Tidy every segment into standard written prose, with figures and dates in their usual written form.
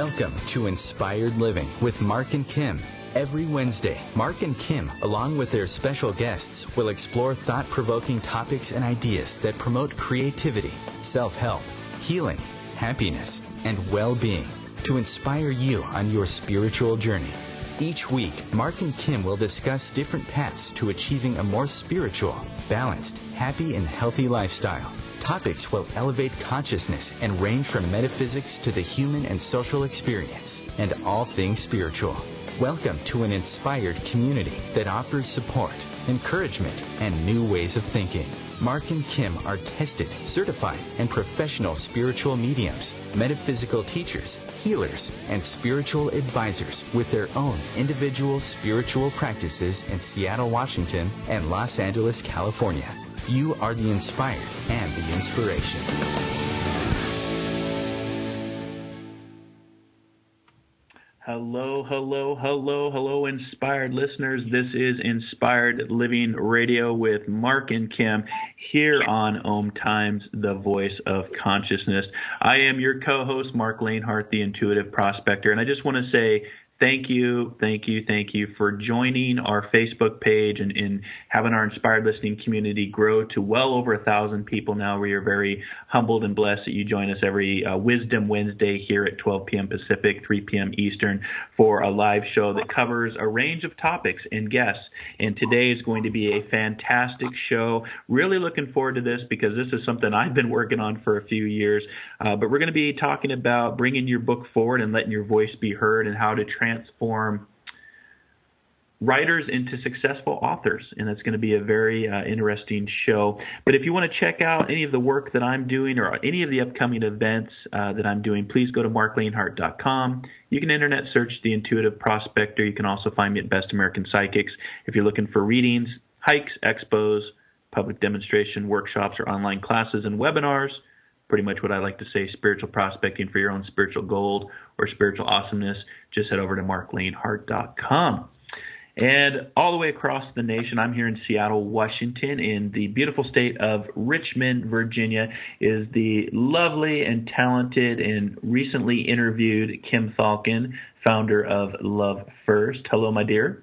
Welcome to Inspired Living with Mark and Kim. Every Wednesday, Mark and Kim, along with their special guests, will explore thought-provoking topics and ideas that promote creativity, self-help, healing, happiness, and well-being to inspire you on your spiritual journey. Each week, Mark and Kim will discuss different paths to achieving a more spiritual, balanced, happy, and healthy lifestyle. Topics will elevate consciousness and range from metaphysics to the human and social experience, and all things spiritual. Welcome to an inspired community that offers support, encouragement, and new ways of thinking. Mark and Kim are tested, certified, and professional spiritual mediums, metaphysical teachers, healers, and spiritual advisors with their own individual spiritual practices in Seattle, Washington, and Los Angeles, California. You are the inspired and the inspiration. Hello, inspired listeners. This is Inspired Living Radio with Mark and Kim here on Om Times, the voice of consciousness. I am your co-host, Mark Lanehart, the intuitive prospector, and I just want to say thank you for joining our Facebook page and having our Inspired Listening community grow to well over 1,000 people now. We are very humbled and blessed that you join us every Wisdom Wednesday here at 12 p.m. Pacific, 3 p.m. Eastern for a live show that covers a range of topics and guests. And today is going to be a fantastic show. Really looking forward to this because this is something I've been working on for a few years. But we're going to be talking about bringing your book forward and letting your voice be heard and how to transform writers into successful authors, and that's going to be a very interesting show. But if you want to check out any of the work that I'm doing or any of the upcoming events that I'm doing, please go to marklanehart.com. You can internet search The Intuitive Prospector. You can also find me at Best American Psychics if you're looking for readings, hikes, expos, public demonstration, workshops, or online classes and webinars. Pretty much what I like to say, spiritual prospecting for your own spiritual gold or spiritual awesomeness. Just head over to marklanehart.com. And all the way across the nation, I'm here in Seattle, Washington, in the beautiful state of Richmond, Virginia, is the lovely and talented and recently interviewed Kim Falcon, founder of Love First. Hello, my dear.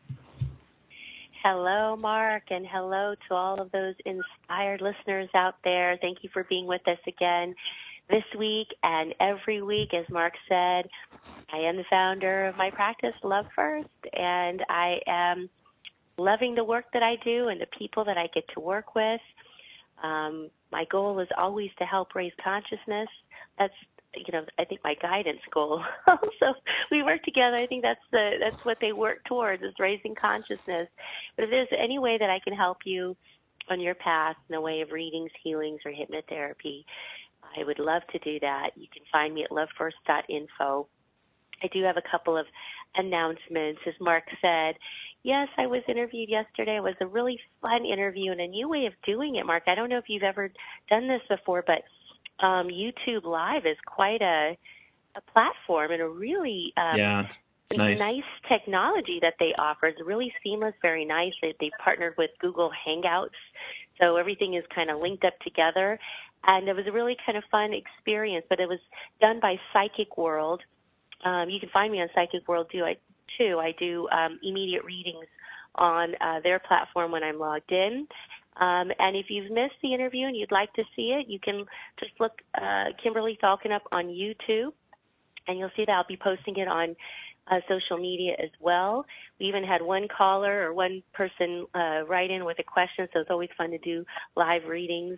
Hello, Mark, and hello to all of those inspired listeners out there. Thank you for being with us again this week and every week. As Mark said, I am the founder of my practice, Love First, and I am loving the work that I do and the people that I get to work with. My goal is always to help raise consciousness. That's, I think my guidance goal. So we work together. I think that's what they work towards, is raising consciousness. But if there's any way that I can help you on your path in the way of readings, healings, or hypnotherapy, I would love to do that. You can find me at lovefirst.info. I do have a couple of announcements. As Mark said, yes, I was interviewed yesterday. It was a really fun interview and a new way of doing it, Mark. I don't know if you've ever done this before, but YouTube Live is quite a platform and a really nice technology that they offer. It's really seamless, very nice. They partnered with Google Hangouts, so everything is kind of linked up together. And it was a really kind of fun experience, but it was done by Psychic World. You can find me on Psychic World too. I do immediate readings on their platform when I'm logged in. And if you've missed the interview and you'd like to see it, you can just look Kimberly Falcon up on YouTube, and you'll see that I'll be posting it on social media as well. We even had one caller or one person write in with a question, so it's always fun to do live readings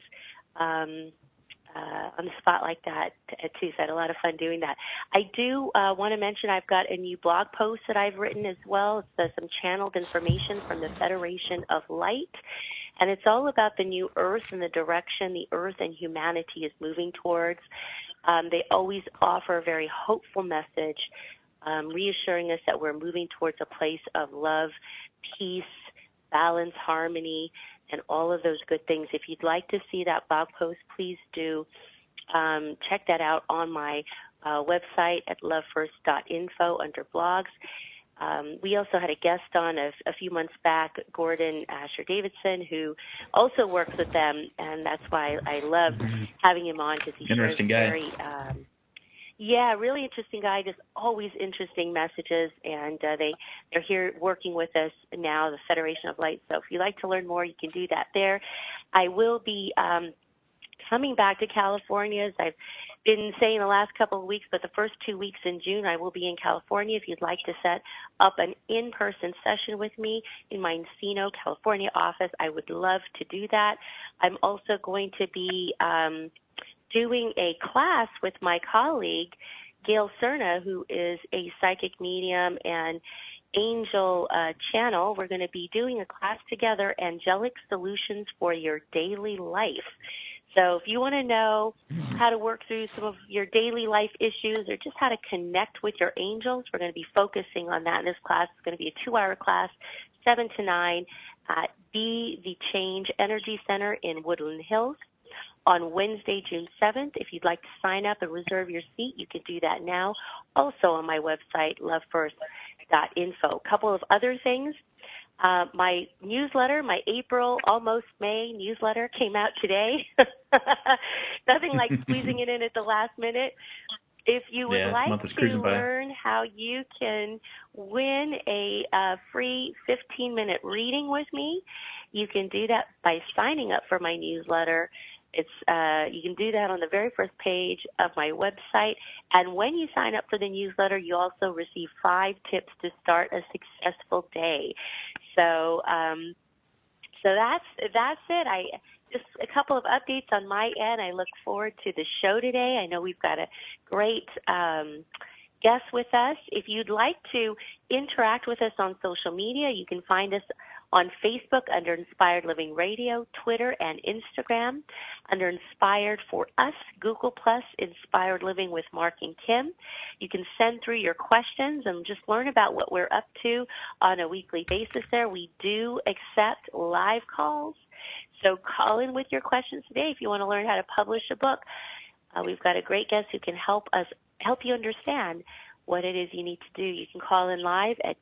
on the spot like that too. So I had a lot of fun doing that. I do want to mention I've got a new blog post that I've written as well. It's some channeled information from the Federation of Light. And it's all about the new Earth and the direction the Earth and humanity is moving towards. They always offer a very hopeful message, reassuring us that we're moving towards a place of love, peace, balance, harmony, and all of those good things. If you'd like to see that blog post, please do check that out on my website at lovefirst.info under blogs. We also had a guest on a few months back, Gordon Asher Davidson, who also works with them, and that's why I love having him on, because he shares very Yeah, really interesting guy. Just always interesting messages, and they're here working with us now, the Federation of Light. So if you'd like to learn more, you can do that there. I will be coming back to California, as I've been saying the last couple of weeks, but the first 2 weeks in June, I will be in California. If you'd like to set up an in-person session with me in my Encino, California office, I would love to do that. I'm also going to be doing a class with my colleague, Gail Cerna, who is a psychic medium and angel channel. We're going to be doing a class together, Angelic Solutions for Your Daily Life. So if you want to know how to work through some of your daily life issues or just how to connect with your angels, we're going to be focusing on that in this class. It's going to be a 2-hour class, 7 to 9, at Be the Change Energy Center in Woodland Hills on Wednesday, June 7th. If you'd like to sign up and reserve your seat, you can do that now. Also on my website, lovefirst.info. A couple of other things. My newsletter, my April, almost May newsletter came out today. Nothing like squeezing it in at the last minute. If you would like to learn how you can win a free 15-minute reading with me, you can do that by signing up for my newsletter. It's you can do that on the very first page of my website. And when you sign up for the newsletter, you also receive 5 tips to start a successful day. So that's it. Just a couple of updates on my end. I look forward to the show today. I know we've got a great guest with us. If you'd like to interact with us on social media, you can find us on Facebook under Inspired Living Radio, Twitter and Instagram under Inspired for Us, Google Plus, Inspired Living with Mark and Kim. You can send through your questions and just learn about what we're up to on a weekly basis there. We do accept live calls, so call in with your questions today if you want to learn how to publish a book. We've got a great guest who can help you understand what it is you need to do. You can call in live at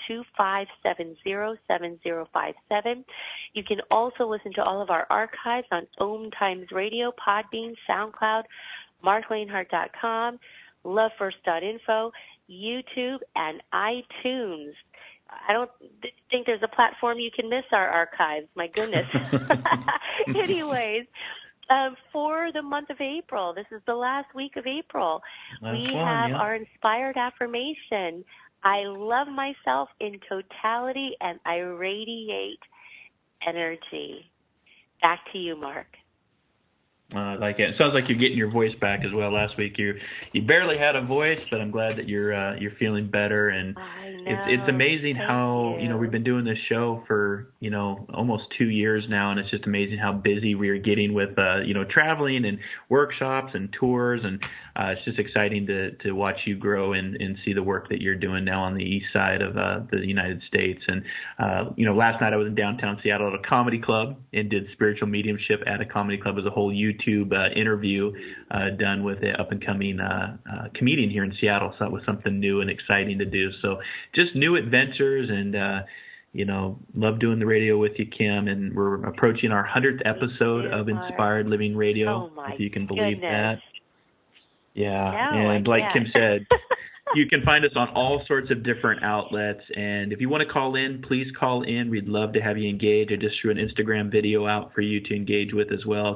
202-570-7057. You can also listen to all of our archives on Om Times Radio, Podbean, SoundCloud, marklanehart.com, lovefirst.info, YouTube, and iTunes. I don't think there's a platform you can miss our archives. My goodness. Anyways, for the month of April, this is the last week of April, we have our inspired affirmation. I love myself in totality and I radiate energy. Back to you, Mark. I like it. It sounds like you're getting your voice back as well. Last week you barely had a voice, but I'm glad that you're feeling better. And I know. It's amazing Thank how you. we've been doing this show for almost 2 years now, and it's just amazing how busy we are getting with traveling and workshops and tours, and it's just exciting to watch you grow and see the work that you're doing now on the east side of the United States. And last night I was in downtown Seattle at a comedy club and did spiritual mediumship at a comedy club as a whole YouTube interview done with an up-and-coming comedian here in Seattle. So that was something new and exciting to do. So just new adventures, and love doing the radio with you, Kim. And we're approaching our 100th episode of Inspired Living Radio, if you can believe that. Yeah, No, and like Kim said, you can find us on all sorts of different outlets. And if you want to call in, please call in. We'd love to have you engage. I just threw an Instagram video out for you to engage with as well.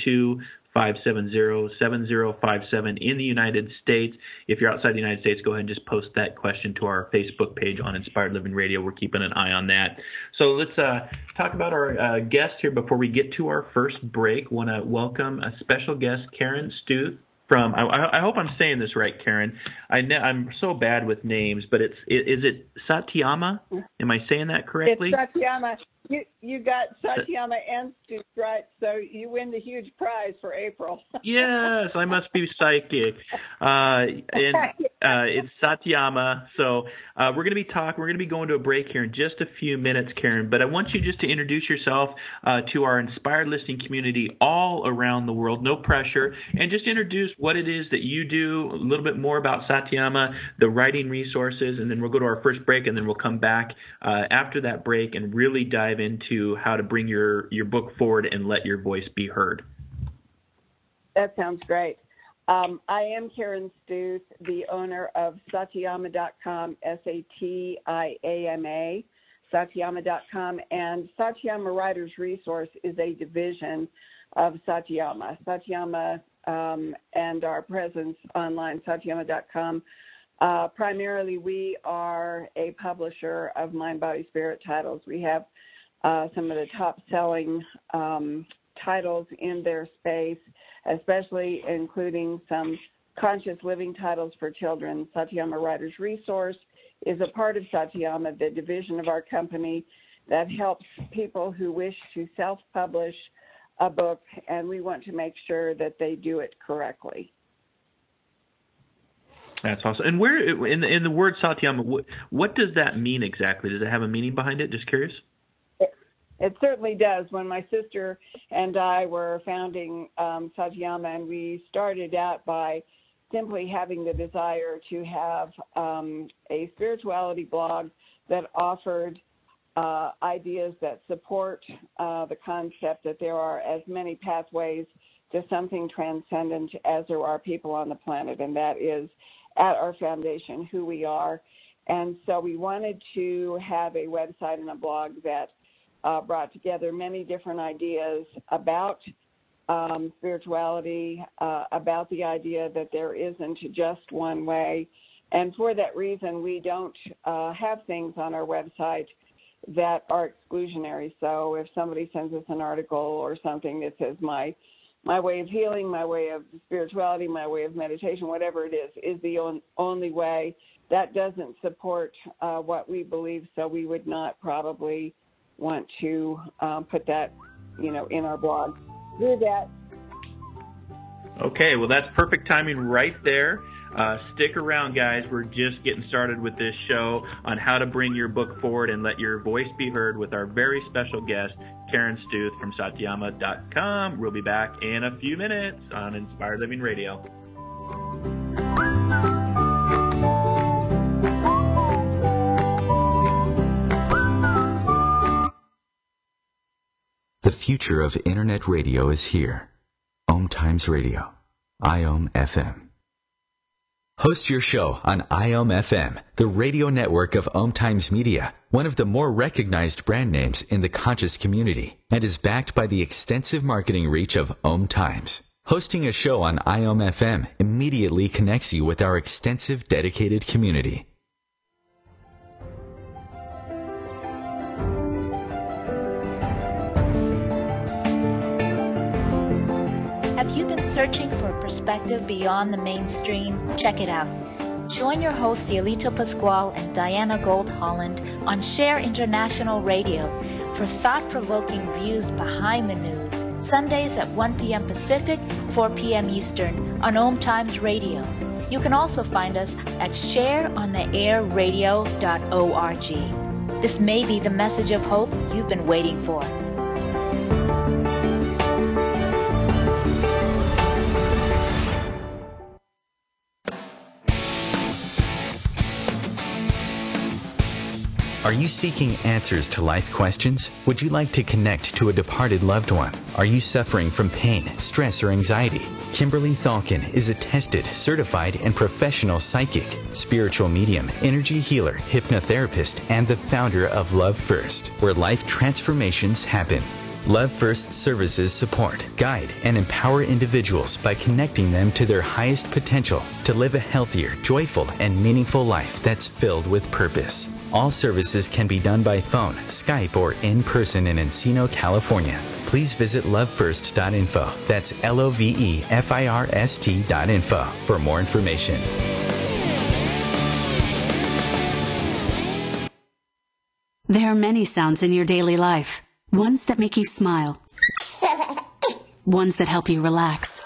202-570-7057 in the United States. If you're outside the United States, go ahead and just post that question to our Facebook page on Inspired Living Radio. We're keeping an eye on that. So let's talk about our guest here before we get to our first break. Want to welcome a special guest, Karen Stuth. I hope I'm saying this right, Karen. I'm so bad with names, but is it Satyama? Am I saying that correctly? It's Satyama. You got Satyama and Stuth right, so you win the huge prize for April. Yes, I must be psychic. It's Satyama. So we're going to be going to a break here in just a few minutes, Karen. But I want you just to introduce yourself to our inspired listening community all around the world. No pressure, and just introduce what it is that you do. A little bit more about Satyama, the writing resources, and then we'll go to our first break, and then we'll come back after that break and really dive into how to bring your book forward and let your voice be heard. That sounds great. I am Karen Stuth, the owner of Satyama.com, Satiama, Satyama.com, and Satyama Writers Resource is a division of Satyama. Satyama and our presence online, Satyama.com. Primarily, we are a publisher of Mind, Body, Spirit titles. We have some of the top-selling titles in their space, especially including some conscious living titles for children. Satyama Writers Resource is a part of Satyama, the division of our company that helps people who wish to self-publish a book, and we want to make sure that they do it correctly. That's awesome. And where in the word Satyama, what does that mean exactly? Does it have a meaning behind it? Just curious. It certainly does. When my sister and I were founding Satyama, and we started out by simply having the desire to have a spirituality blog that offered ideas that support the concept that there are as many pathways to something transcendent as there are people on the planet, and that is at our foundation who we are. And so we wanted to have a website and a blog that brought together many different ideas about spirituality, about the idea that there isn't just one way. And for that reason, we don't have things on our website that are exclusionary. So if somebody sends us an article or something that says my way of healing, my way of spirituality, my way of meditation, whatever it is the only way, that doesn't support what we believe, so we would not probably want to put that, in our blog. Do that. Okay, well, that's perfect timing right there. Stick around, guys. We're just getting started with this show on how to bring your book forward and let your voice be heard with our very special guest, Karen Stuth from Satyama.com. We'll be back in a few minutes on Inspired Living Radio. The future of Internet radio is here. Om Times Radio, IOM FM. Host your show on IOM FM, the radio network of Om Times Media, one of the more recognized brand names in the conscious community, and is backed by the extensive marketing reach of Om Times. Hosting a show on IOM FM immediately connects you with our extensive dedicated community. Have you been searching for a perspective beyond the mainstream? Check it out. Join your hosts Cielito Pascual and Diana Gold Holland on Share International Radio for thought-provoking views behind the news, Sundays at 1 p.m. Pacific, 4 p.m. Eastern on Om Times Radio. You can also find us at shareontheairradio.org. This may be the message of hope you've been waiting for. Are you seeking answers to life questions? Would you like to connect to a departed loved one? Are you suffering from pain, stress, or anxiety? Kimberly Thalkin is a tested, certified, and professional psychic, spiritual medium, energy healer, hypnotherapist, and the founder of Love First, where life transformations happen. Love First services support, guide, and empower individuals by connecting them to their highest potential to live a healthier, joyful, and meaningful life that's filled with purpose. All services can be done by phone, Skype, or in person in Encino, California. Please visit lovefirst.info. That's LOVEFIRST.info for more information. There are many sounds in your daily life. Ones that make you smile. Ones that help you relax.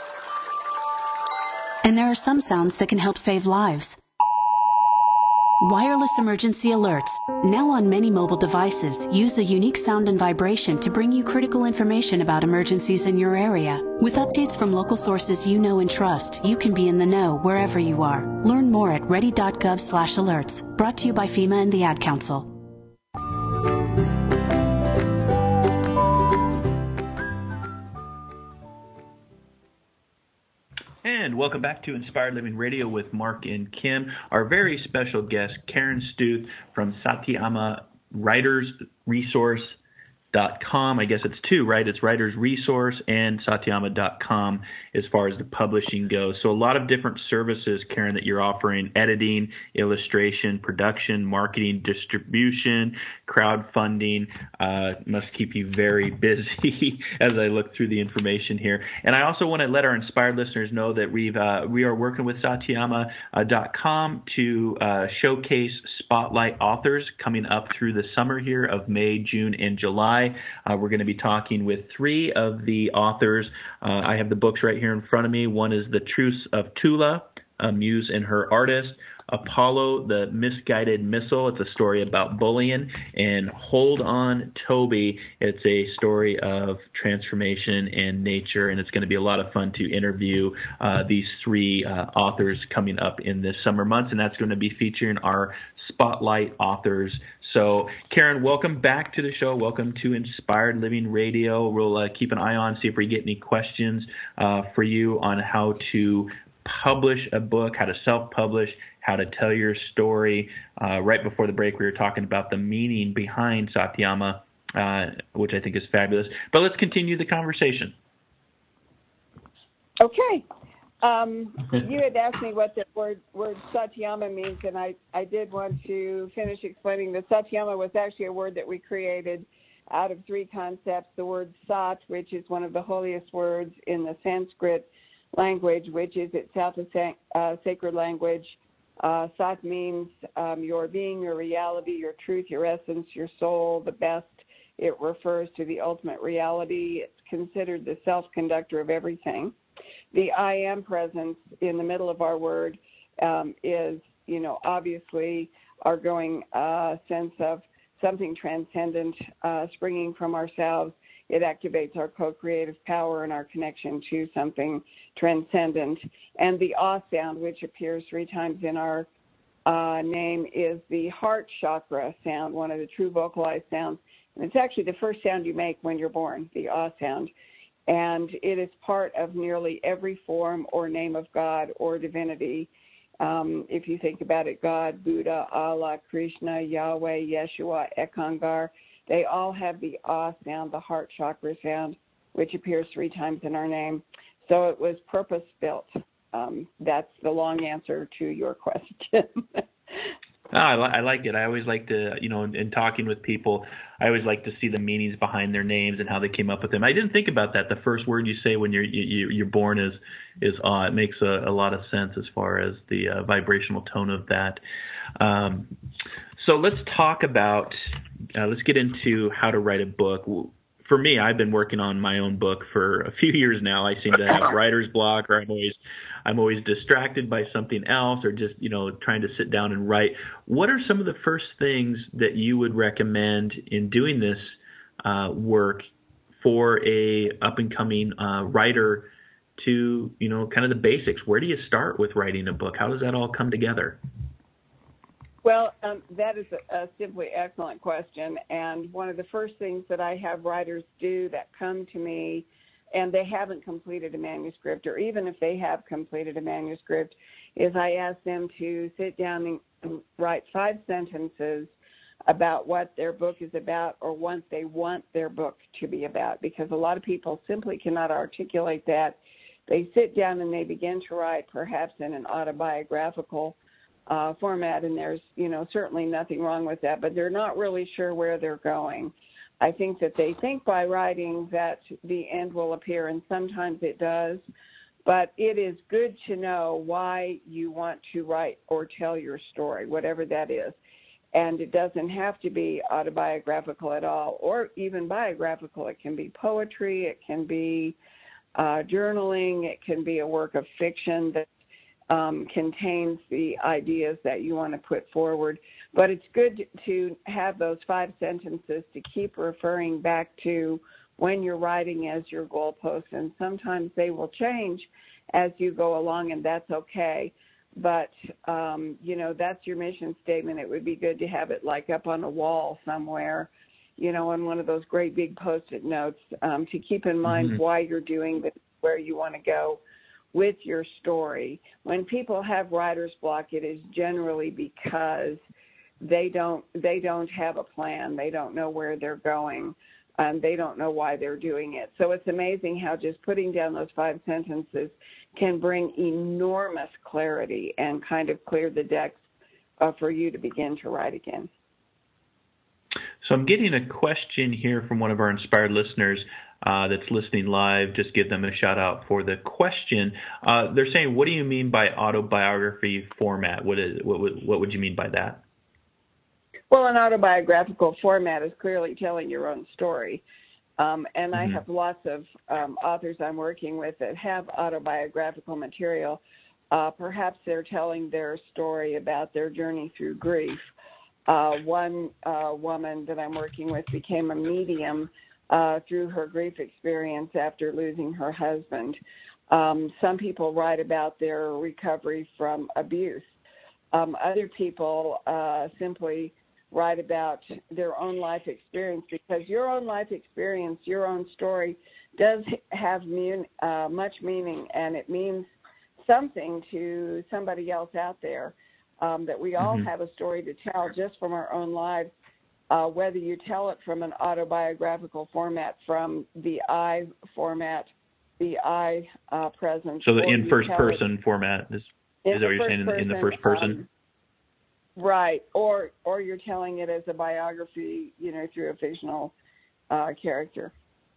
And there are some sounds that can help save lives. Wireless emergency alerts, now on many mobile devices, use a unique sound and vibration to bring you critical information about emergencies in your area. With updates from local sources you know and trust, you can be in the know wherever you are. Learn more at ready.gov/alerts. Brought to you by FEMA and the Ad Council. And And welcome back to Inspired Living Radio with Mark and Kim. Our very special guest, Karen Stuth from Satyama Writers Resource. .com. I guess it's two, right? It's Writers Resource and Satyama.com as far as the publishing goes. So a lot of different services, Karen, that you're offering: editing, illustration, production, marketing, distribution, crowdfunding. Must keep you very busy as I look through the information here. And I also want to let our inspired listeners know that we are working with Satyama.com to showcase spotlight authors coming up through the summer here of May, June, and July. We're going to be talking with three of the authors. I have the books right here in front of me. One is The Truce of Tula, a Muse and Her Artist. Apollo, the Misguided Missile. It's a story about bullying. And Hold On, Toby. It's a story of transformation and nature, and it's going to be a lot of fun to interview these three authors coming up in the summer months, and that's going to be featuring our Spotlight authors. So, Karen, welcome back to the show. Welcome to Inspired Living Radio. We'll keep an eye on, see if we get any questions for you on how to publish a book, how to self-publish, how to tell your story. Right before the break, we were talking about the meaning behind Satyama, which I think is fabulous. But let's continue the conversation. Okay. You had asked me what the word Satyama means, and I did want to finish explaining that Satyama was actually a word that we created out of three concepts. The word Sat, which is one of the holiest words in the Sanskrit language, which is itself a sacred language. Sat means your being, your reality, your truth, your essence, your soul, the best. It refers to the ultimate reality. It's considered the self-conductor of everything. The I am presence in the middle of our word is, obviously our going sense of something transcendent springing from ourselves. It activates our co-creative power and our connection to something transcendent. And the Ah sound, which appears 3 times in our name, is the heart chakra sound, one of the true vocalized sounds. And it's actually the first sound you make when you're born, the Ah sound. And it is part of nearly every form or name of God or divinity. If you think about it, God, Buddha, Allah, Krishna, Yahweh, Yeshua, Ekankar, they all have the Ah sound, the heart chakra sound, which appears 3 times in our name. So it was purpose-built. That's the long answer to your question. I like it. I always like to, in talking with people, I always like to see the meanings behind their names and how they came up with them. I didn't think about that. The first word you say when you're born is Ah. It makes a lot of sense as far as the vibrational tone of that. So let's talk about, let's get into how to write a book. For me, I've been working on my own book for a few years now. I seem to have writer's block, or I'm always distracted by something else, or just, trying to sit down and write. What are some of the first things that you would recommend in doing this work for a up-and-coming writer to, kind of the basics? Where do you start with writing a book? How does that all come together? Well, that is a simply excellent question. And one of the first things that I have writers do that come to me and they haven't completed a manuscript, or even if they have completed a manuscript, is I ask them to sit down and write 5 sentences about what their book is about or what they want their book to be about, because a lot of people simply cannot articulate that. They sit down and they begin to write perhaps in an autobiographical format, and there's, certainly nothing wrong with that, but they're not really sure where they're going. I think that they think by writing that the end will appear, and sometimes it does, but it is good to know why you want to write or tell your story, whatever that is. And it doesn't have to be autobiographical at all, or even biographical. It can be poetry, it can be journaling, it can be a work of fiction that contains the ideas that you want to put forward. But it's good to have those 5 sentences to keep referring back to when you're writing as your goalpost. And sometimes they will change as you go along, and that's okay. But, that's your mission statement. It would be good to have it like up on a wall somewhere, on one of those great big Post-it notes, to keep in mind why you're doing this, where you want to go with your story. When people have writer's block, it is generally because they don't have a plan. They don't know where they're going. They don't know why they're doing it. So it's amazing how just putting down those 5 sentences can bring enormous clarity and kind of clear the decks for you to begin to write again. So I'm getting a question here from one of our inspired listeners that's listening live. Just give them a shout out for the question. They're saying, what do you mean by autobiography format? What would you mean by that? Well, an autobiographical format is clearly telling your own story. And I have lots of authors I'm working with that have autobiographical material. Perhaps they're telling their story about their journey through grief. One woman that I'm working with became a medium through her grief experience after losing her husband. Some people write about their recovery from abuse. Other people simply write about their own life experience, because your own life experience, your own story does have much meaning, and it means something to somebody else out there, that we all have a story to tell just from our own lives, whether you tell it from an autobiographical format, from the I format, the I presence. So in first person format is that what you're saying, in the first person? Right, or you're telling it as a biography, through a fictional character.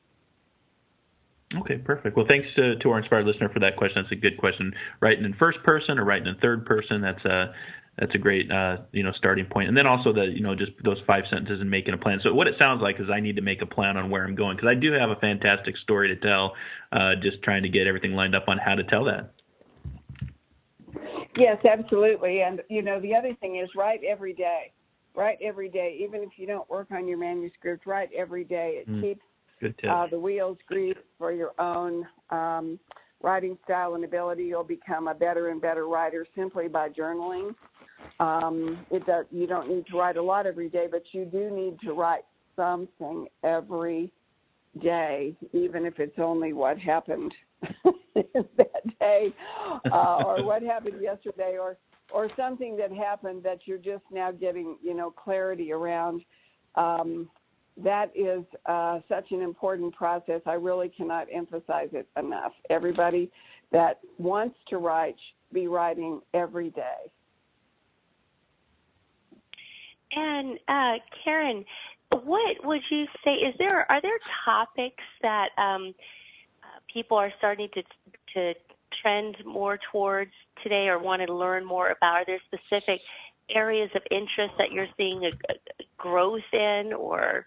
Okay, perfect. Well, thanks to our inspired listener for that question. That's a good question. Writing in first person or writing in third person, that's a great starting point. And then also just those 5 sentences and making a plan. So what it sounds like is I need to make a plan on where I'm going, because I do have a fantastic story to tell. Just trying to get everything lined up on how to tell that. Yes, absolutely. And, the other thing is write every day. Write every day. Even if you don't work on your manuscript, write every day. It keeps the wheels greased for your own writing style and ability. You'll become a better and better writer simply by journaling. You don't need to write a lot every day, but you do need to write something every day, even if it's only what happened that day, or what happened yesterday, or something that happened that you're just now getting, clarity around. That is such an important process. I really cannot emphasize it enough. Everybody that wants to write should be writing every day. And Karen, what would you say? Are there topics that people are starting to trend more towards today, or want to learn more about? Are there specific areas of interest that you're seeing a growth in, or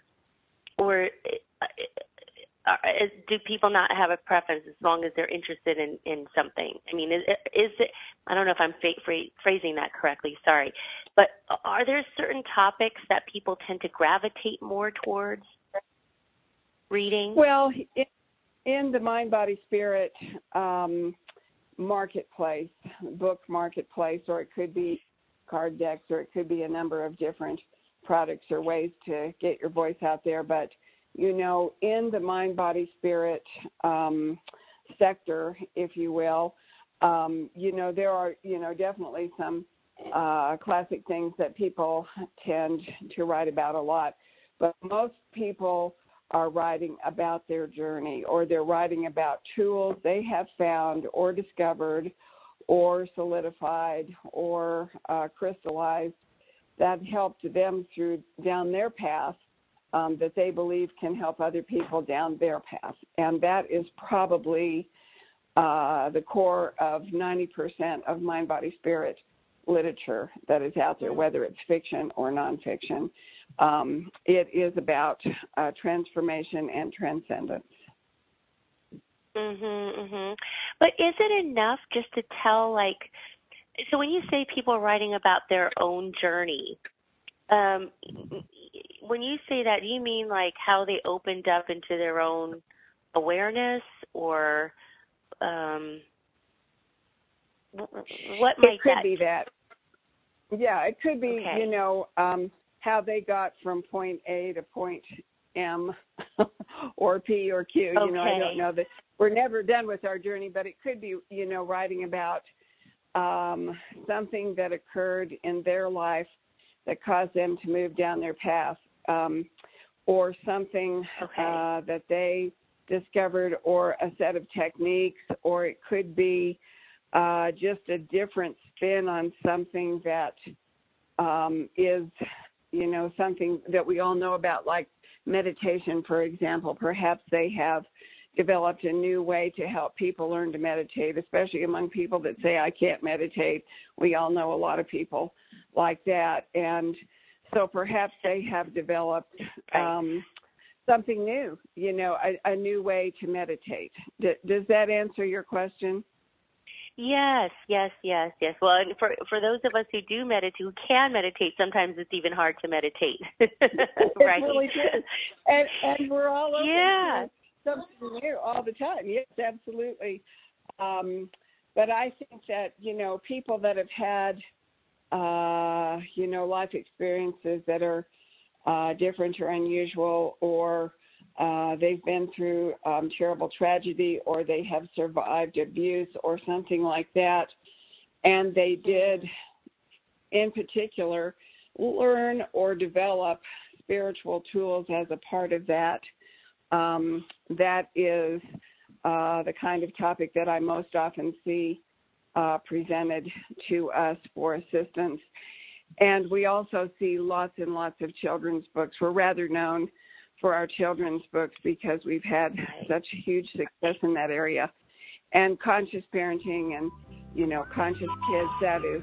do people not have a preference as long as they're interested in something? I mean, is it? I don't know if I'm phrasing that correctly. Sorry, but are there certain topics that people tend to gravitate more towards reading? Well, in the Mind, Body, Spirit marketplace, book marketplace, or it could be card decks, or it could be a number of different products or ways to get your voice out there. But, in the Mind, Body, Spirit sector, if you will, there are, definitely some classic things that people tend to write about a lot. But most people are writing about their journey, or they're writing about tools they have found or discovered or solidified or crystallized that helped them down their path, that they believe can help other people down their path. And that is probably the core of 90% of Mind, Body, Spirit literature that is out there, whether it's fiction or nonfiction. It is about transformation and transcendence. But is it enough just to tell, so when you say people are writing about their own journey, when you say that, do you mean how they opened up into their own awareness, or what might it could be that? Yeah, it could be, how they got from point A to point M or P or Q. Okay. You know, I don't know that we're never done with our journey, but it could be, you know, writing about something that occurred in their life that caused them to move down their path, or something that they discovered, or a set of techniques, or it could be just a different spin on something that is, you know, something that we all know about, like meditation, for example. Perhaps they have developed a new way to help people learn to meditate, especially among people that say, I can't meditate. We all know a lot of people like that. And so perhaps they have developed something new, you know, a new way to meditate. Does that answer your question? Yes. Well, and for those of us who do meditate, who can meditate, sometimes it's even hard to meditate. Right? It really is. And we're all open to something new all the time. Yes, absolutely. But I think that, you know, people that have had, you know, life experiences that are different or unusual, or they've been through terrible tragedy, or they have survived abuse or something like that, and they did, in particular, learn or develop spiritual tools as a part of that. That is the kind of topic that I most often see presented to us for assistance. And we also see lots and lots of children's books. We're rather known for our children's books because we've had such huge success in that area. And conscious parenting and, you know, conscious kids, that is.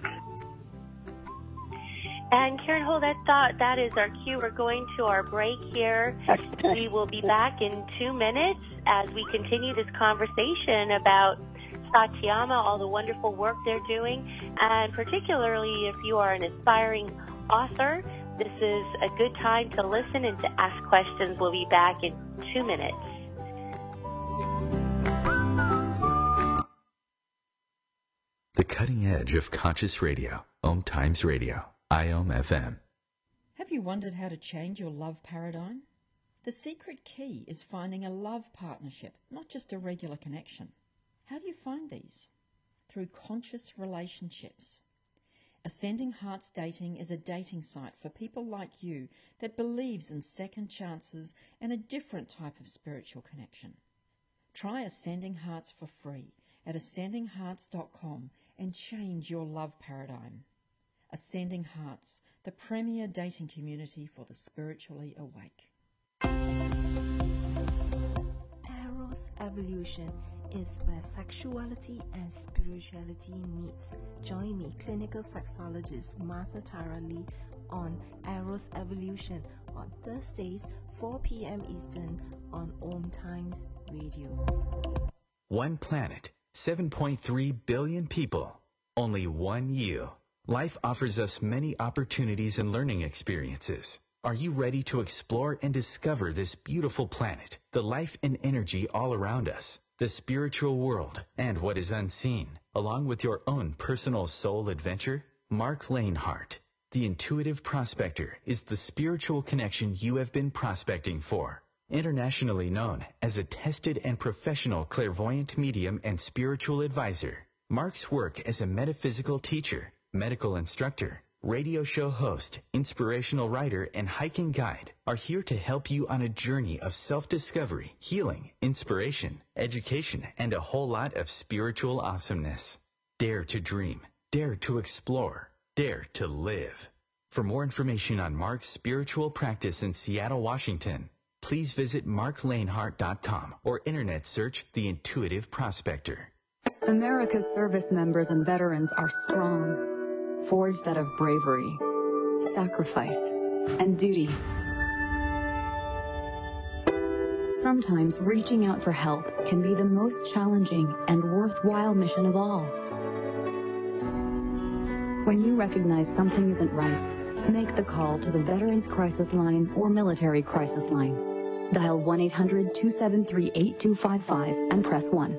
And Karen, hold that thought. That is our cue. We're going to our break here. We will be back in 2 minutes as we continue this conversation about Satyama, all the wonderful work they're doing, and particularly if you are an aspiring author, this is a good time to listen and to ask questions. We'll be back in 2 minutes. The cutting edge of conscious radio, Om Times Radio, IOM FM. Have you wondered how to change your love paradigm? The secret key is finding a love partnership, not just a regular connection. How do you find these? Through conscious relationships. Ascending Hearts Dating is a dating site for people like you that believes in second chances and a different type of spiritual connection. Try Ascending Hearts for free at ascendinghearts.com and change your love paradigm. Ascending Hearts, the premier dating community for the spiritually awake. Eros Evolution is where sexuality and spirituality meets. Join me, clinical sexologist Martha Tara Lee, on Eros Evolution on Thursdays, 4 p.m. Eastern on Om Times Radio. One planet, 7.3 billion people, only one you. Life offers us many opportunities and learning experiences. Are you ready to explore and discover this beautiful planet, the life and energy all around us, the spiritual world, and what is unseen, along with your own personal soul adventure? Mark Lanehart, the intuitive prospector, is the spiritual connection you have been prospecting for. Internationally known as a tested and professional clairvoyant medium and spiritual advisor, Mark's work as a metaphysical teacher, medical instructor, radio show host, inspirational writer, and hiking guide are here to help you on a journey of self-discovery, healing, inspiration, education, and a whole lot of spiritual awesomeness. Dare to dream. Dare to explore. Dare to live. For more information on Mark's spiritual practice in Seattle, Washington, please visit marklanehart.com or internet search The Intuitive Prospector. America's service members and veterans are strong, forged out of bravery, sacrifice, and duty. Sometimes reaching out for help can be the most challenging and worthwhile mission of all. When you recognize something isn't right, make the call to the Veterans Crisis Line or Military Crisis Line. Dial 1-800-273-8255 and press 1.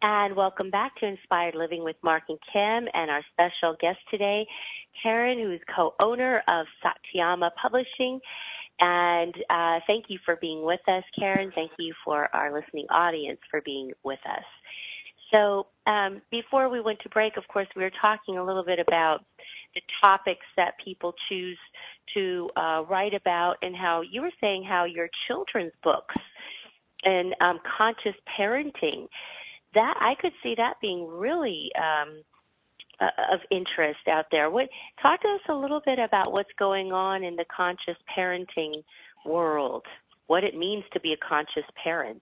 And welcome back to Inspired Living with Mark and Kim, and our special guest today, Karen, who is co-owner of Satyama Publishing. And thank you for being with us, Karen. Thank you for our listening audience for being with us. So before we went to break, of course, we were talking a little bit about the topics that people choose to write about, and how you were saying how your children's books and conscious parenting, that I could see that being really of interest out there. Talk to us a little bit about what's going on in the conscious parenting world, what it means to be a conscious parent.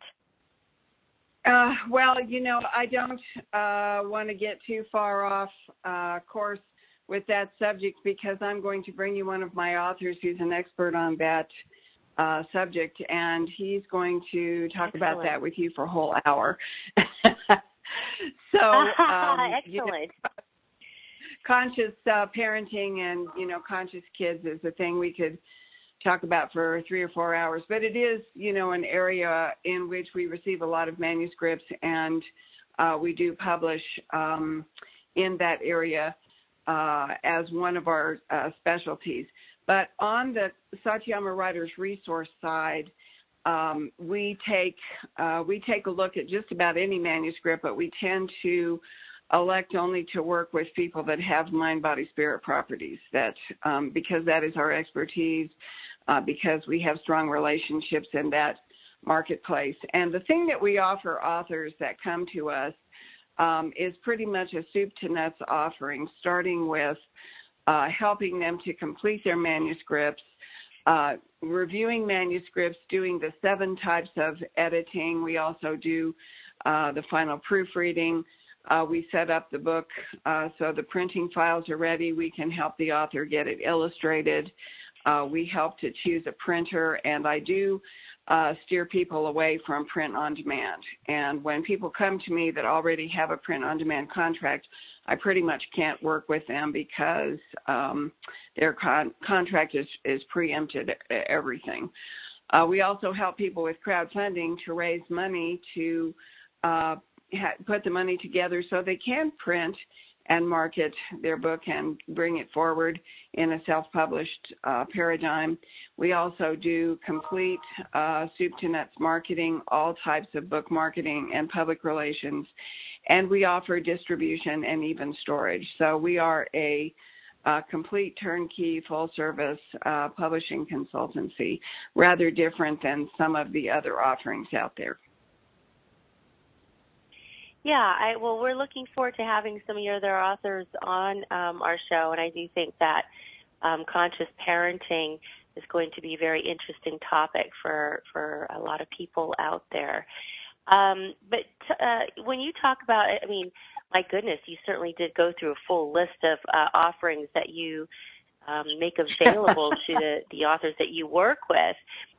Well, I don't want to get too far off course with that subject, because I'm going to bring you one of my authors who's an expert on that subject, and he's going to talk about that with you for a whole hour. So, excellent. Conscious parenting and, conscious kids is a thing we could talk about for 3 or 4 hours, but it is, an area in which we receive a lot of manuscripts, and we do publish in that area as one of our specialties. But on the Satyama Writers Resource side, we take a look at just about any manuscript, but we tend to elect only to work with people that have mind, body, spirit properties, that because that is our expertise, because we have strong relationships in that marketplace. And the thing that we offer authors that come to us is pretty much a soup to nuts offering, starting with helping them to complete their manuscripts, reviewing manuscripts, doing the 7 types of editing. We also do the final proofreading. We set up the book so the printing files are ready. We can help the author get it illustrated. We help to choose a printer, and I do steer people away from print on demand. And when people come to me that already have a print on demand contract, I pretty much can't work with them because their contract is preempted everything. We also help people with crowdfunding to raise money to put the money together so they can print and market their book and bring it forward in a self-published paradigm. We also do complete soup to nuts marketing, all types of book marketing and public relations, and we offer distribution and even storage. So we are a complete turnkey, full-service publishing consultancy, rather different than some of the other offerings out there. Yeah, well, we're looking forward to having some of your other authors on our show, and I do think that conscious parenting is going to be a very interesting topic for a lot of people out there. But when you talk about it, I mean, my goodness, you certainly did go through a full list of offerings that you make available to the authors that you work with.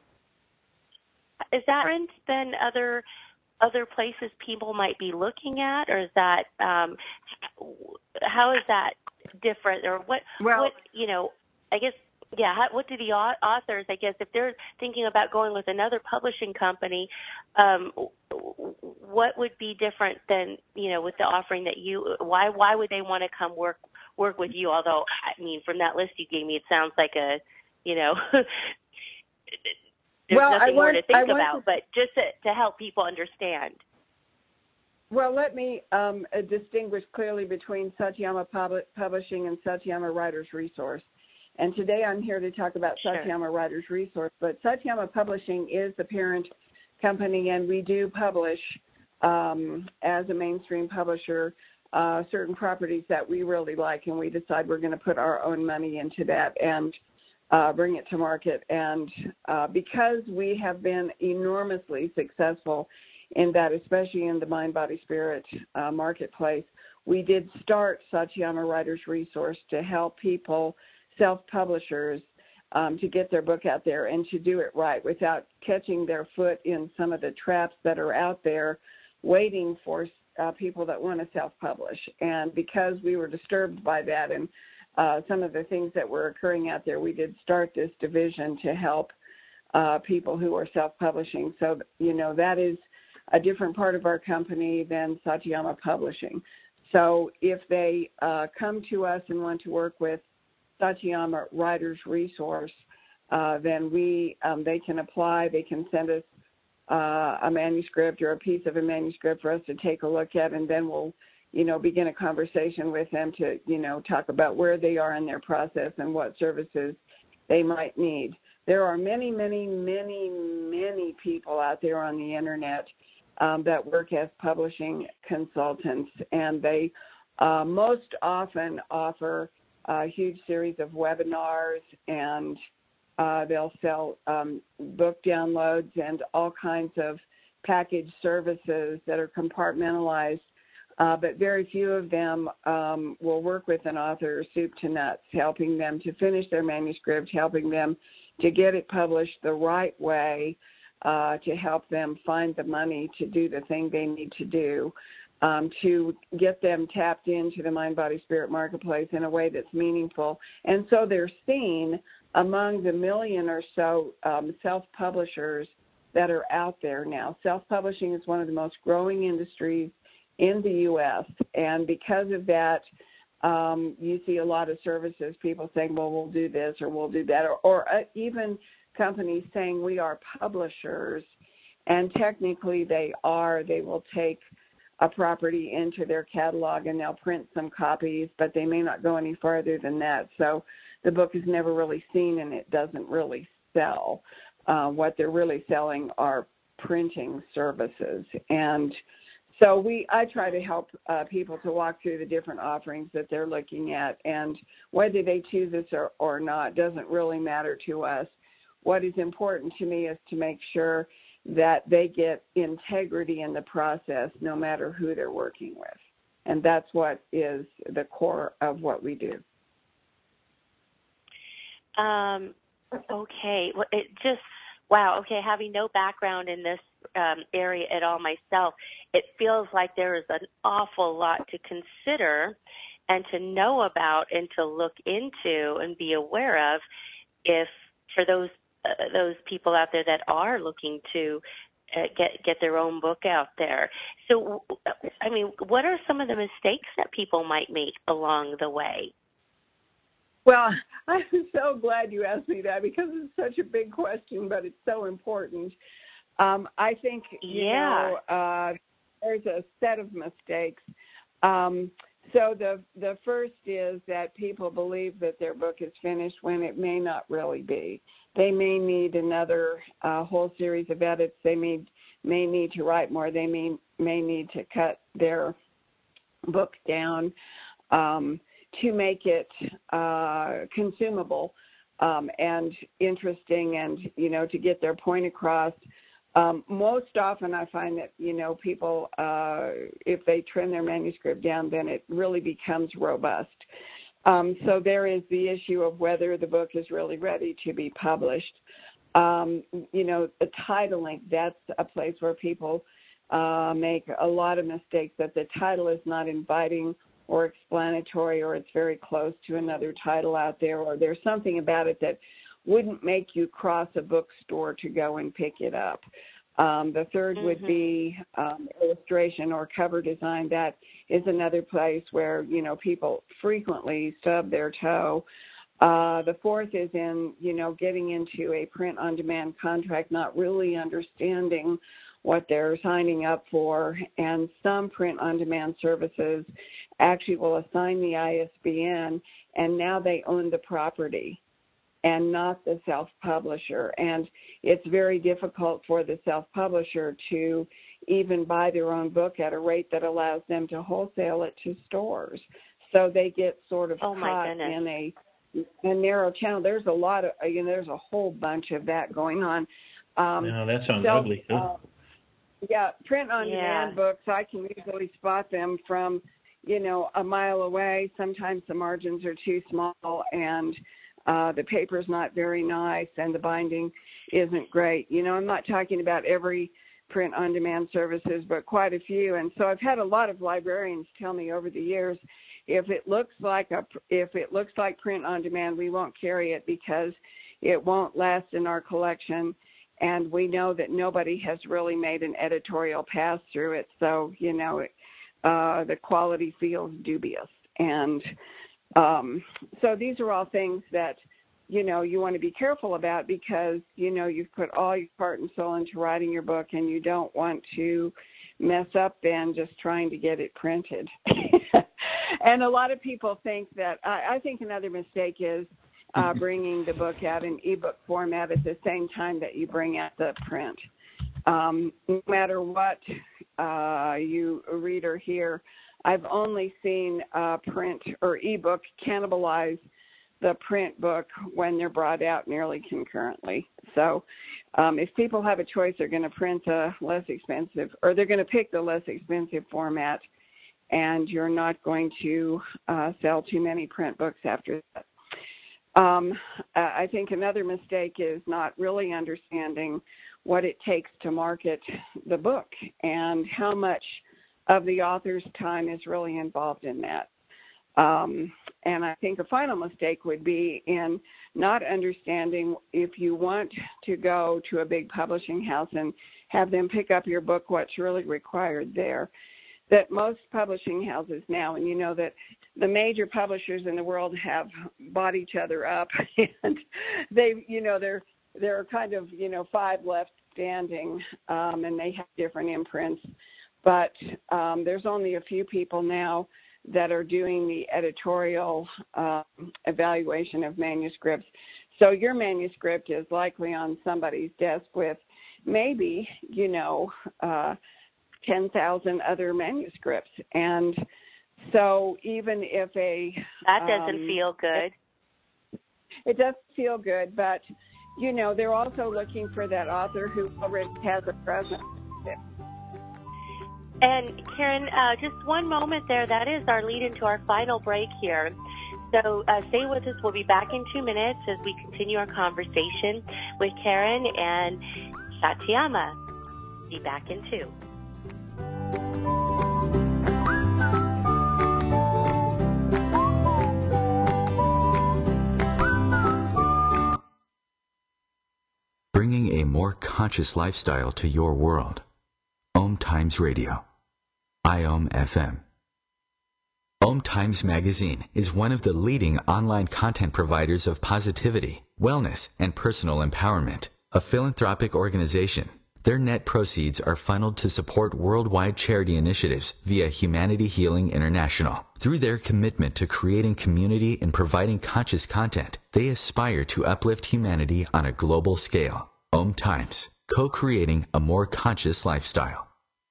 Is that different than other places people might be looking at, or is that how is that different, or what I guess, what do the authors, I guess, if they're thinking about going with another publishing company, what would be different than, with the offering that why would they want to come work with you? Although, I mean, from that list you gave me, it sounds like there's nothing more to think about, but just to help people understand. Well, let me distinguish clearly between Satyama Publishing and Satyama Writers Resource. And today I'm here to talk about Satyama Writers Resource, but Satyama Publishing is the parent company, and we do publish as a mainstream publisher certain properties that we really like, and we decide we're going to put our own money into that and bring it to market. And because we have been enormously successful in that, especially in the mind, body, spirit marketplace, we did start Satyama Writers Resource to help people, self-publishers, to get their book out there and to do it right without catching their foot in some of the traps that are out there waiting for people that want to self-publish. And because we were disturbed by that and some of the things that were occurring out there, we did start this division to help people who are self-publishing. So, that is a different part of our company than Satyama Publishing. So if they come to us and want to work with Satyama Writers Resource, then they can apply. They can send us a manuscript or a piece of a manuscript for us to take a look at, and then we'll, begin a conversation with them to, talk about where they are in their process and what services they might need. There are many, many, many, many people out there on the internet that work as publishing consultants, and they most often offer a huge series of webinars, and they'll sell book downloads and all kinds of packaged services that are compartmentalized, but very few of them will work with an author soup to nuts, helping them to finish their manuscript, helping them to get it published the right way, to help them find the money to do the thing they need to do, to get them tapped into the Mind, Body, Spirit marketplace in a way that's meaningful. And so they're seen among the million or so self-publishers that are out there now. Self-publishing is one of the most growing industries in the U.S., and because of that, you see a lot of services, people saying, well, we'll do this or we'll do that, or even companies saying we are publishers, and technically they are. They will take a property into their catalog and they'll print some copies, but they may not go any farther than that. So the book is never really seen and it doesn't really sell. What they're really selling are printing services. And so I try to help people to walk through the different offerings that they're looking at, and whether they choose this or not doesn't really matter to us. What is important to me is to make sure that they get integrity in the process no matter who they're working with. And that's what is the core of what we do. Okay. Well, wow. Okay. Having no background in this area at all myself, it feels like there is an awful lot to consider and to know about and to look into and be aware of if for those people out there that are looking to get their own book out there. So, I mean, what are some of the mistakes that people might make along the way? Well, I'm so glad you asked me that because it's such a big question, but it's so important. I think, there's a set of mistakes. So the first is that people believe that their book is finished when it may not really be. They may need another whole series of edits. They may need to write more. They may need to cut their book down to make it consumable and interesting, and to get their point across. Most often I find that, people, if they trim their manuscript down, then it really becomes robust. So there is the issue of whether the book is really ready to be published. The titling, that's a place where people make a lot of mistakes, that the title is not inviting or explanatory, or it's very close to another title out there, or there's something about it that wouldn't make you cross a bookstore to go and pick it up. The third would be illustration or cover design. That is another place where, people frequently stub their toe. The fourth is in, getting into a print-on-demand contract, not really understanding what they're signing up for. And some print-on-demand services actually will assign the ISBN, and now they own the property and not the self-publisher. And it's very difficult for the self-publisher to even buy their own book at a rate that allows them to wholesale it to stores. So they get sort of caught in a narrow channel. There's a lot of, there's a whole bunch of that going on. No, that sounds ugly. Print-on-demand books, I can easily spot them from, a mile away. Sometimes the margins are too small, and the paper's not very nice, and the binding isn't great. I'm not talking about every print-on-demand services, but quite a few. And so I've had a lot of librarians tell me over the years, if it looks like print-on-demand, we won't carry it because it won't last in our collection. and we know that nobody has really made an editorial pass through it, so, the quality feels dubious. And so these are all things that, you want to be careful about because, you've put all your heart and soul into writing your book, and you don't want to mess up then just trying to get it printed. And a lot of people think that, I think another mistake is bringing the book out in ebook format at the same time that you bring out the print. No matter what you read or hear, I've only seen print or ebook cannibalize the print book when they're brought out nearly concurrently. So if people have a choice, they're going to print a less expensive, or they're going to pick the less expensive format, and you're not going to sell too many print books after that. I think another mistake is not really understanding what it takes to market the book and how much of the author's time is really involved in that. And I think a final mistake would be in not understanding if you want to go to a big publishing house and have them pick up your book, what's really required there. That most publishing houses now, and that the major publishers in the world have bought each other up, and they, there are kind of, 5 left standing, and they have different imprints. But there's only a few people now that are doing the editorial evaluation of manuscripts. So your manuscript is likely on somebody's desk with maybe, 10,000 other manuscripts. And so even if that doesn't feel good. It does feel good, but, they're also looking for that author who already has a presence. And Karen, just one moment there. That is our lead into our final break here. So stay with us. We'll be back in 2 minutes as we continue our conversation with Karen and Satyama. Be back in 2. Bringing a more conscious lifestyle to your world. Om Times Radio. IOM FM. Om Times Magazine is one of the leading online content providers of positivity, wellness, and personal empowerment. A philanthropic organization, their net proceeds are funneled to support worldwide charity initiatives via Humanity Healing International. Through their commitment to creating community and providing conscious content, they aspire to uplift humanity on a global scale. Om Times, co-creating a more conscious lifestyle.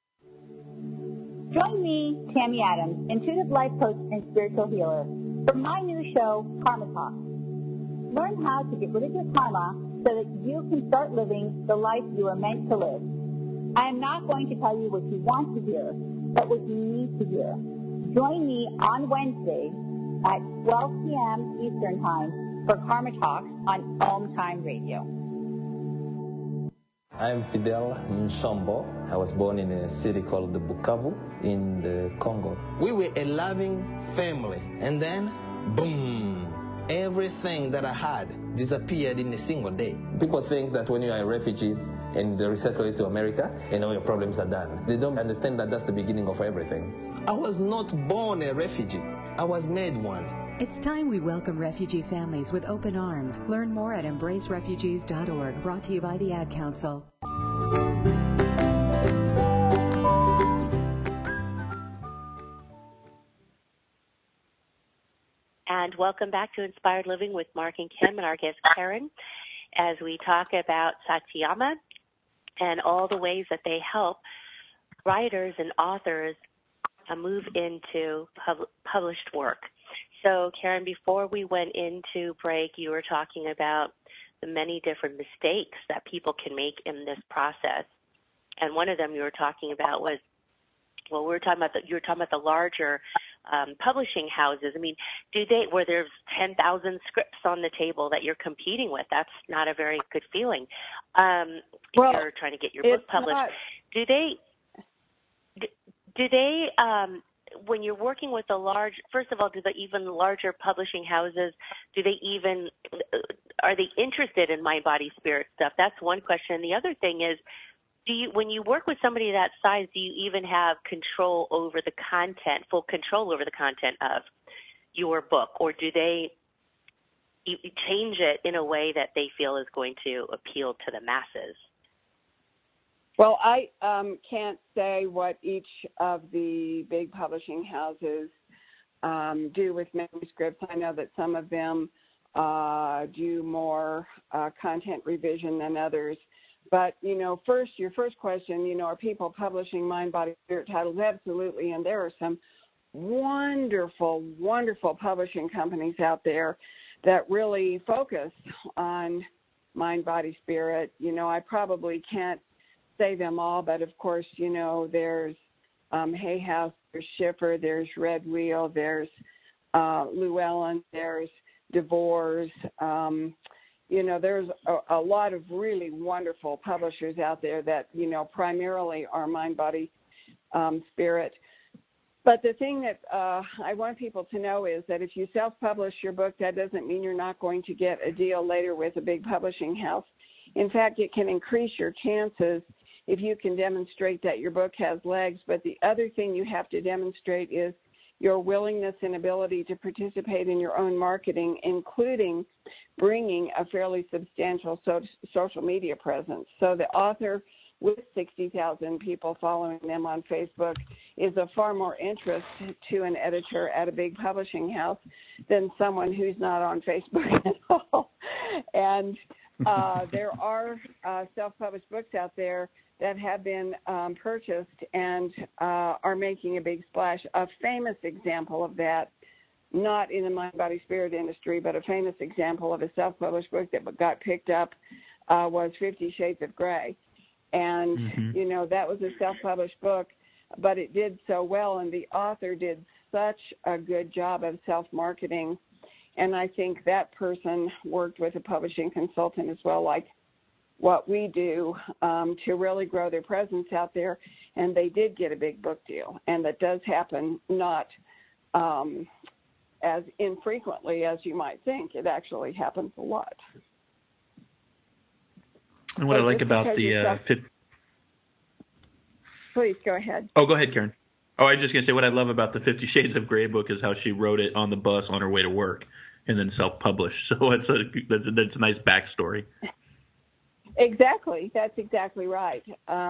Join me, Tammy Adams, intuitive life coach and spiritual healer, for my new show, Karma Talk. Learn how to get rid of your karma so that you can start living the life you are meant to live. I am not going to tell you what you want to hear, but what you need to hear. Join me on Wednesday at 12 p.m. Eastern Time for Karma Talks on Om Time Radio. I'm Fidel Nsombo. I was born in a city called the Bukavu in the Congo. We were a loving family, and then, boom, everything that I had disappeared in a single day. People think that when you are a refugee and they resettle you to America, your problems are done. They don't understand that that's the beginning of everything. I was not born a refugee. I was made one. It's time we welcome refugee families with open arms. Learn more at embracerefugees.org, brought to you by the Ad Council. And welcome back to Inspired Living with Mark and Kim and our guest Karen as we talk about Satyama and all the ways that they help writers and authors move into published work. So, Karen, before we went into break, you were talking about the many different mistakes that people can make in this process. And one of them you were talking about was, you were talking about the larger publishing houses. I mean, where there's 10,000 scripts on the table that you're competing with? That's not a very good feeling. If you're trying to get your book published. when you're working with first of all, do the even larger publishing houses, are they interested in mind, body, spirit stuff? That's one question. The other thing is, when you work with somebody that size, do you even have control over the content, full control over the content of your book, or do they change it in a way that they feel is going to appeal to the masses? Well, I can't say what each of the big publishing houses do with manuscripts. I know that some of them do more content revision than others. But, your first question, are people publishing mind, body, spirit titles? Absolutely. And there are some wonderful, wonderful publishing companies out there that really focus on mind, body, spirit. I probably can't say them all, but of course, there's Hay House, there's Schiffer, there's Red Wheel, there's Llewellyn, there's DeVore. There's a lot of really wonderful publishers out there that, primarily are mind, body, spirit. But the thing that I want people to know is that if you self-publish your book, that doesn't mean you're not going to get a deal later with a big publishing house. In fact, it can increase your chances if you can demonstrate that your book has legs. But the other thing you have to demonstrate is your willingness and ability to participate in your own marketing, including bringing a fairly substantial social media presence. So the author with 60,000 people following them on Facebook is of far more interest to an editor at a big publishing house than someone who's not on Facebook at all. And there are self-published books out there that have been purchased and are making a big splash. A famous example of that, not in the mind, body, spirit industry, but a famous example of a self-published book that got picked up was 50 Shades of Grey. And, that was a self-published book, but it did so well, and the author did such a good job of self-marketing. And I think that person worked with a publishing consultant as well, like what we do, to really grow their presence out there. And they did get a big book deal. And that does happen, not as infrequently as you might think. It actually happens a lot. And what I like about the Please go ahead. Oh, go ahead, Karen. Oh, I was just going to say what I love about the 50 Shades of Grey book is how she wrote it on the bus on her way to work and then self-published. So that's a nice backstory. Exactly. That's exactly right.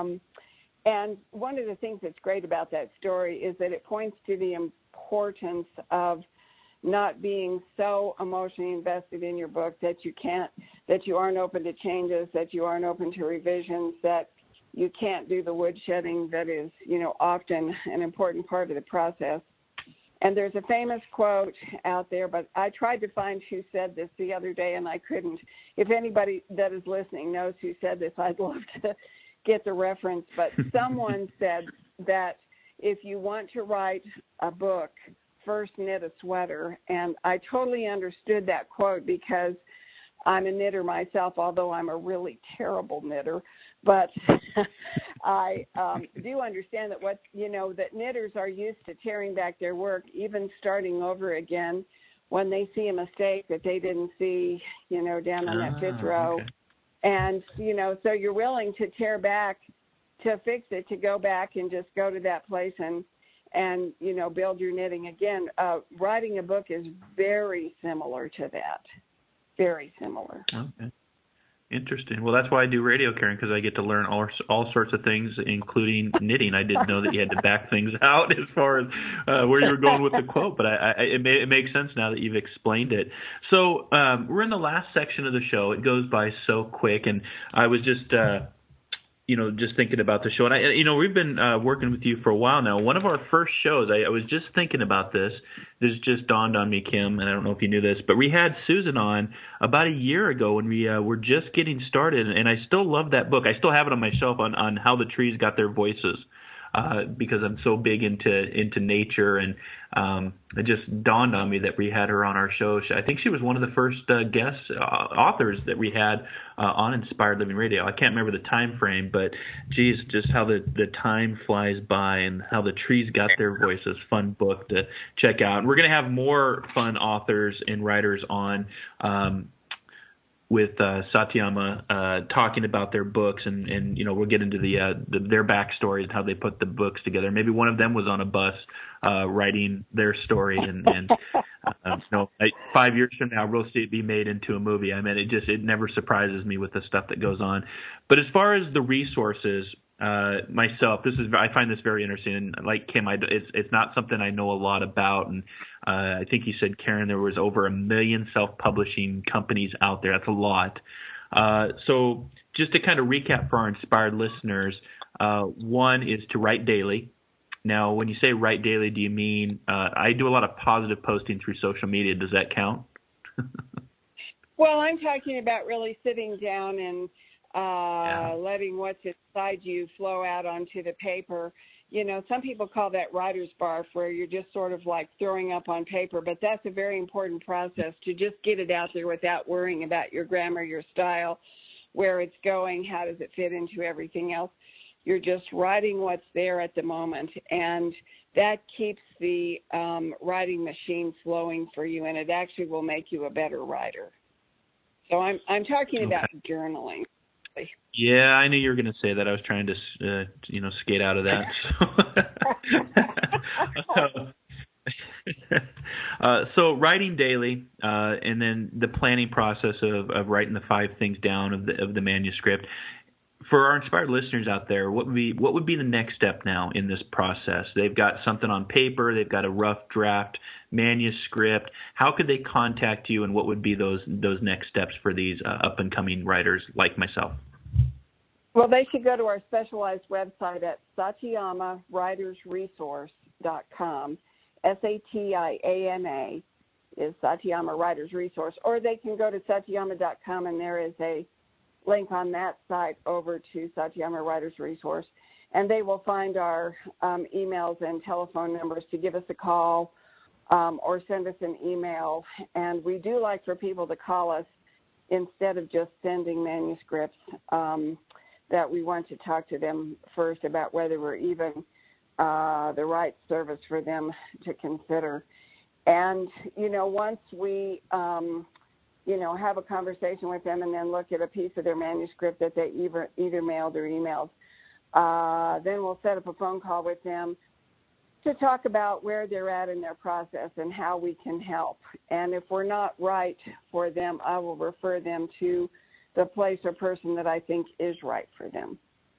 And one of the things that's great about that story is that it points to the importance of not being so emotionally invested in your book that you aren't open to changes, that you aren't open to revisions, that you can't do the woodshedding that is, often an important part of the process. And there's a famous quote out there, but I tried to find who said this the other day and I couldn't. If anybody that is listening knows who said this, I'd love to get the reference. But someone said that if you want to write a book, first knit a sweater. And I totally understood that quote because I'm a knitter myself, although I'm a really terrible knitter. But I do understand that that knitters are used to tearing back their work, even starting over again when they see a mistake that they didn't see, down on that fifth row. Okay. And, so you're willing to tear back to fix it, to go back and just go to that place and build your knitting again. Writing a book is very similar to that. Very similar. Okay. Interesting. Well, that's why I do radio, Karen, because I get to learn all sorts of things, including knitting. I didn't know that you had to back things out as far as where you were going with the quote, but it makes sense now that you've explained it. So we're in the last section of the show. It goes by so quick, and I was just just thinking about the show. And we've been working with you for a while now. One of our first shows, I was just thinking about this. This just dawned on me, Kim, and I don't know if you knew this, but we had Susan on about a year ago when we were just getting started, and I still love that book. I still have it on my shelf on How the Trees Got Their Voices. because I'm so big into nature, and it just dawned on me that we had her on our show. I think she was one of the first guest authors that we had on Inspired Living Radio. I can't remember the time frame, but geez, just how the time flies by, and how the trees got their voices. Fun book to check out. And we're going to have more fun authors and writers on with Satyama talking about their books, and we'll get into their backstory and how they put the books together. Maybe one of them was on a bus writing their story, and 5 years from now we'll see it be made into a movie. I mean, it never surprises me with the stuff that goes on. But as far as the resources, myself, I find this very interesting. And like Kim, it's not something I know a lot about. And I think you said, Karen, there was over 1 million self-publishing companies out there. That's a lot. So just to kind of recap for our Inspired listeners, one is to write daily. Now, when you say write daily, do you mean I do a lot of positive posting through social media? Does that count? Well, I'm talking about really sitting down and letting what's inside you flow out onto the paper. Some people call that writer's barf, where you're just sort of like throwing up on paper, but that's a very important process to just get it out there without worrying about your grammar, your style, where it's going, how does it fit into everything else. You're just writing what's there at the moment, and that keeps the writing machine flowing for you, and it actually will make you a better writer. So I'm talking about journaling. Yeah, I knew you were going to say that. I was trying to, skate out of that. So writing daily, and then the planning process of writing the 5 things down of the manuscript. For our Inspired listeners out there, what would be the next step now in this process? They've got something on paper, they've got a rough draft manuscript. How could they contact you, and what would be those next steps for these up and coming writers like myself? Well, they should go to our specialized website at SatyamaWritersResource.com. SATIAMA is Satyama Writers Resource, or they can go to Satyama.com, and there is a link on that site over to Satyama Writers Resource, and they will find our emails and telephone numbers to give us a call or send us an email. And we do like for people to call us instead of just sending manuscripts, that we want to talk to them first about whether we're even the right service for them to consider. And, once we have a conversation with them and then look at a piece of their manuscript that they either mailed or emailed, then we'll set up a phone call with them to talk about where they're at in their process and how we can help. And if we're not right for them, I will refer them to the place or person that I think is right for them.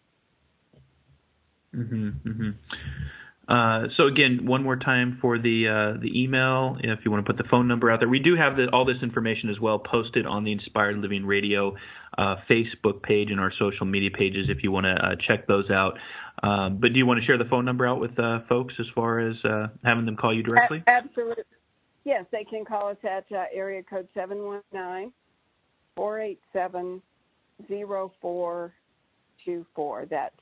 So again, one more time for the email, if you want to put the phone number out there. We do have all this information as well posted on the Inspired Living Radio Facebook page and our social media pages if you want to check those out. But do you want to share the phone number out with folks as far as having them call you directly? Absolutely. Yes, they can call us at area code 719-487-0424. That's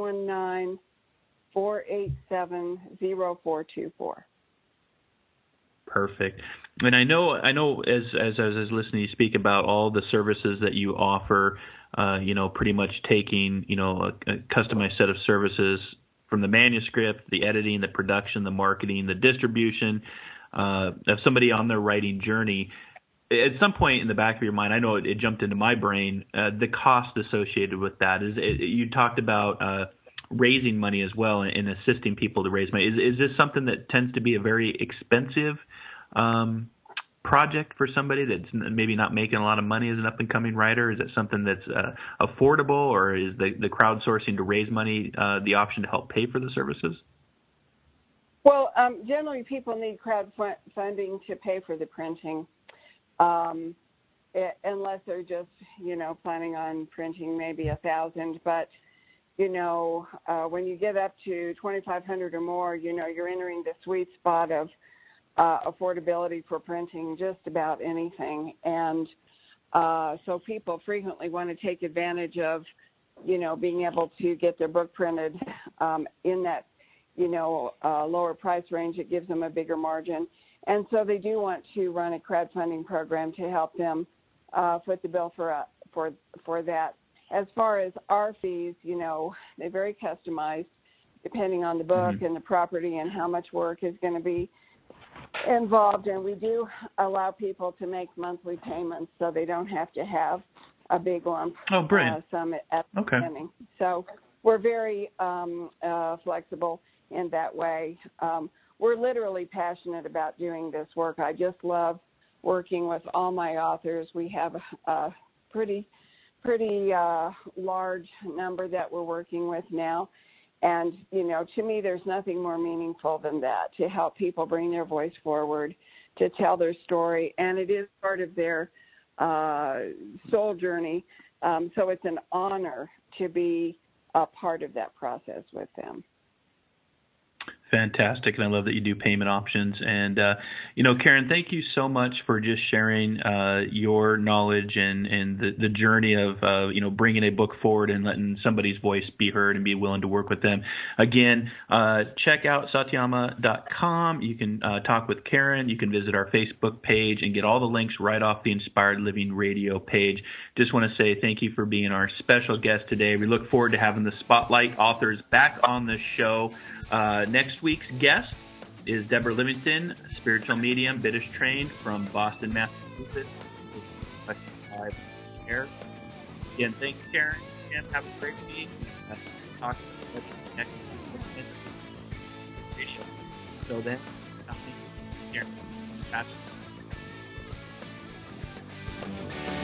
719-487-0424. Perfect. And I know as I was listening to you speak about all the services that you offer, pretty much taking, a customized set of services from the manuscript, the editing, the production, the marketing, the distribution, of somebody on their writing journey. At some point in the back of your mind, I know it jumped into my brain, the cost associated with that. You talked about raising money as well and assisting people to raise money. Is this something that tends to be a very expensive project for somebody that's maybe not making a lot of money as an up-and-coming writer? Is it something that's affordable, or is the crowdsourcing to raise money the option to help pay for the services? Well, generally people need crowdfunding to pay for the printing, unless they're just, planning on printing maybe 1,000. But, when you get up to 2,500 or more, you're entering the sweet spot of affordability for printing just about anything. And so people frequently want to take advantage of being able to get their book printed in that, lower price range. It gives them a bigger margin. And so they do want to run a crowdfunding program to help them foot the bill for that. As far as our fees, they're very customized depending on the book and the property and how much work is going to be involved. And we do allow people to make monthly payments so they don't have to have a big lump sum at the beginning. So we're very flexible in that way. We're literally passionate about doing this work. I just love working with all my authors. We have a pretty large number that we're working with now. And, to me, there's nothing more meaningful than that, to help people bring their voice forward, to tell their story. And it is part of their soul journey. So it's an honor to be a part of that process with them. Fantastic, and I love that you do payment options. And, Karen, thank you so much for just sharing your knowledge and the journey of, bringing a book forward and letting somebody's voice be heard and be willing to work with them. Again, check out satyama.com. You can talk with Karen. You can visit our Facebook page and get all the links right off the Inspired Living Radio page. Just want to say thank you for being our special guest today. We look forward to having the Spotlight authors back on the show. Next week's guest is Deborah Livingston, spiritual medium, British trained from Boston, Massachusetts. Again, thanks, Karen. And have a great week. Talk to you next week. So then, Karen.